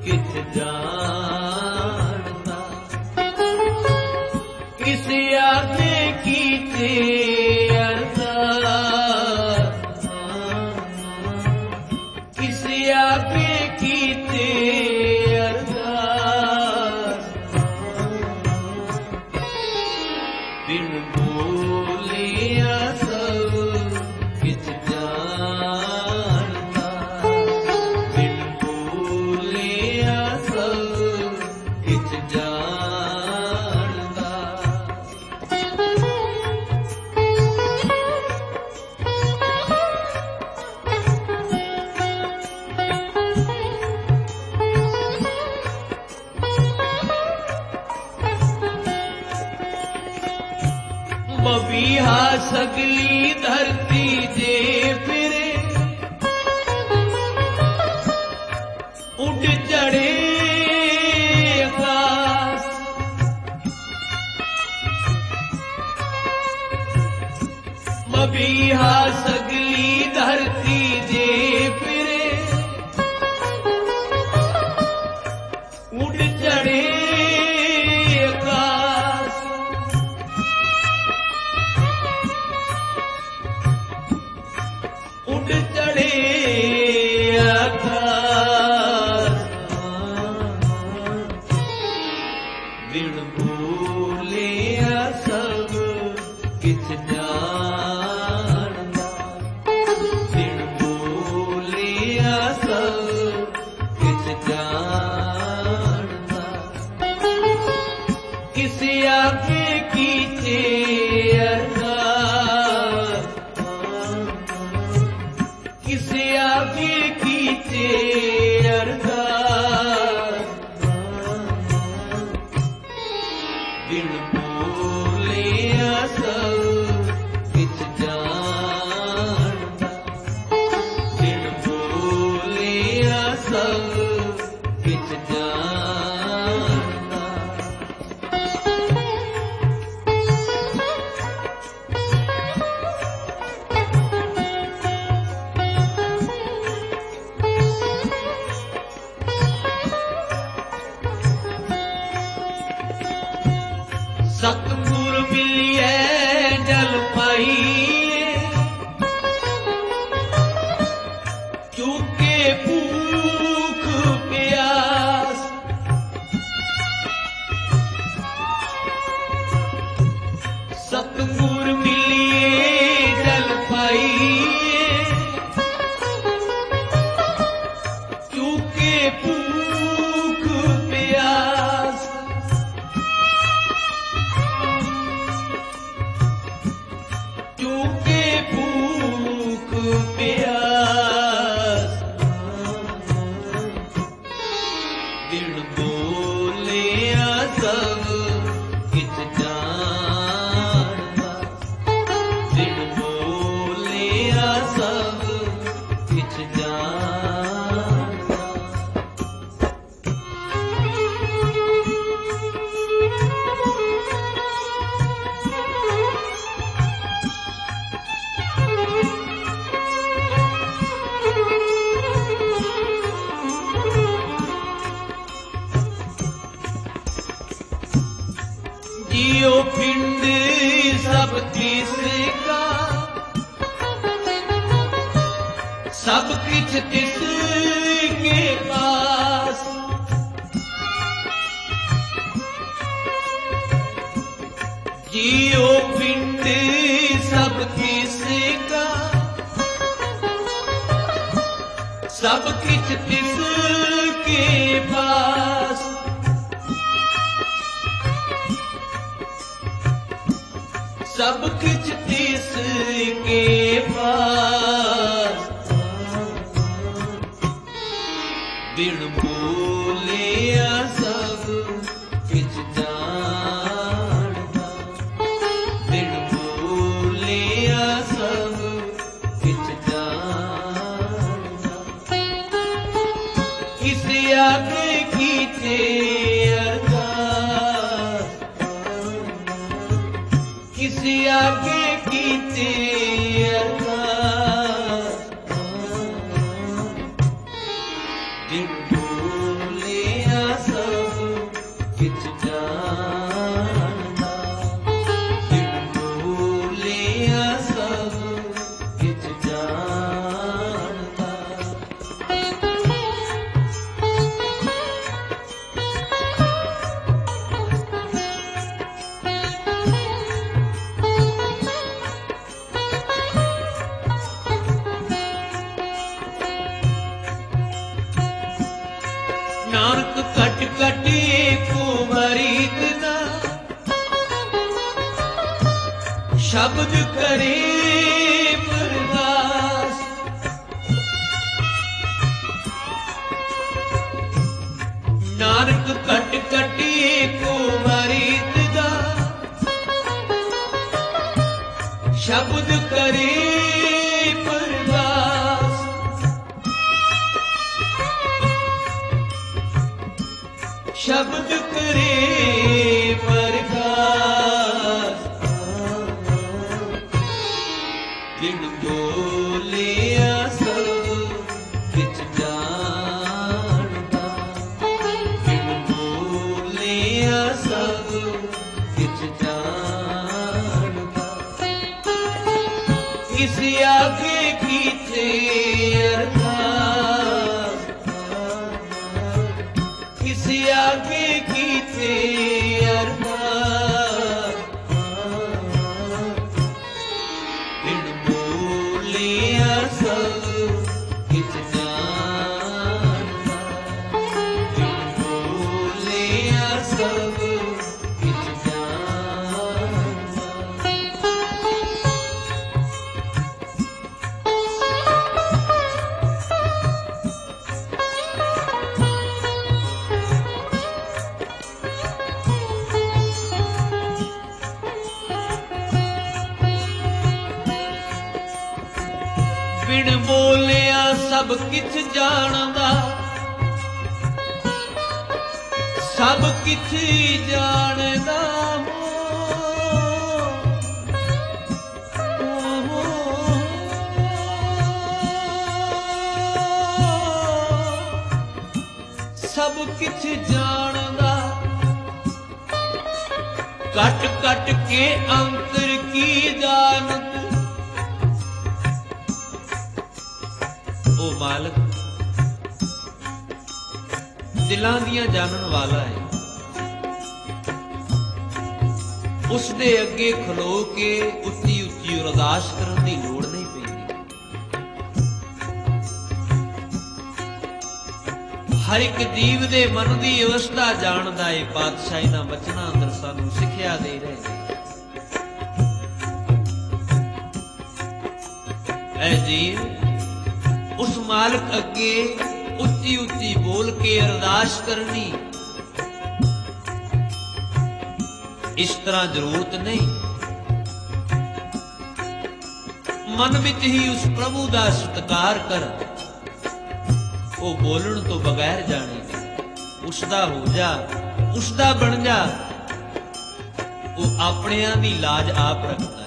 किछ जानदा, किस आगे कीते अरदास, किस आगे कीते अरदास, बिन बोलिया सब किछ जानदा, बिन बोलिया सब किछ जानदा। बबीहा सगली धरती जे फिरे, उड़ चढ़े आकाश, बबीहा सगली धरती जे फिरे, उड़ चढ़े आकाश, उड़ चढ़े आकाश, बिन बोलिया सब किछ जानदा, बिन बोलिया सब किछ जानदा। किस आगे कीते अरदास, किस आगे कीते अरदास, बिन बोलिया सब किछ जानदा, बिन बोलिया सब किछ जानदा। सतगुर मिलिए जल पाइए, चूके भूख प्यास, सतगुर मिलिए जल पाइए, चूके भूख प्यास, चूके भूख प्यास, बिन बोलिया सब किछ जानदा, बिन बोलिया सब किछ जानदा। जियो पिंड सब तिसका, सब किछ तिसके पास, जियो पिंड सब तिसका, सब किछ तिसके पास, सब किछ तिसके पास, बिन बोलिया सब किछ जानदा, बिन बोलिया सब किछ जानदा। किस आगे कीते अरदास, किस आगे कीते अरदास, बिन बोले नानक कट कट एको मरीत दा शब्द करे परदास। नानक कट कट एको मरीत दा शब्द करे परदास। शब्द करे परदास। बिन बोलिया सब किछ जानदा। बिन बोलिया सब किछ जानदा। किस आगे कीते अरदास। किस आगे कीते अरदास। बिन बोलिया सब किछ जानदा। बिन बोलिया सब किछ जानदा। बिन बोलिया सब किछ जानदा। सब किछ जानदा सब किछ जानदा। कट कट के अंतर की जानत। ओ मालक दिलां दियां जानन वाला है। उस दे अगे खलो के उच्ची उच्ची अरदास करन दी लोड़ नहीं पैंदी। हर एक जीव दे मन दी अवस्था जानदा है। पातशाह इन्हां वचनां अंदर सानू सिक्ख्या दे रहे हैं। ऐ जीव उस मालक अगे उच्ची उच्ची बोल के अरदास करनी इस तरह जरूरत नहीं। मन विच ही उस प्रभु का सत्कार कर। वो बोलण तो बगैर जाने उसदा हो जा, उसदा बन जा। वो अपनियां दी लाज आप रखता है।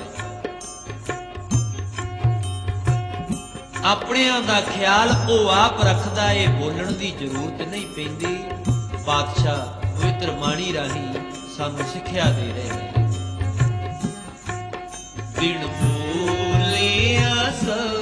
अपनियां दा ख्याल वो आप रखदा है। बोलण दी जरूरत नहीं पैंदी। पातशाह पवित्र बाणी राही सानू सिक्ख्या दे रहे हैं। बिन बोलिया सब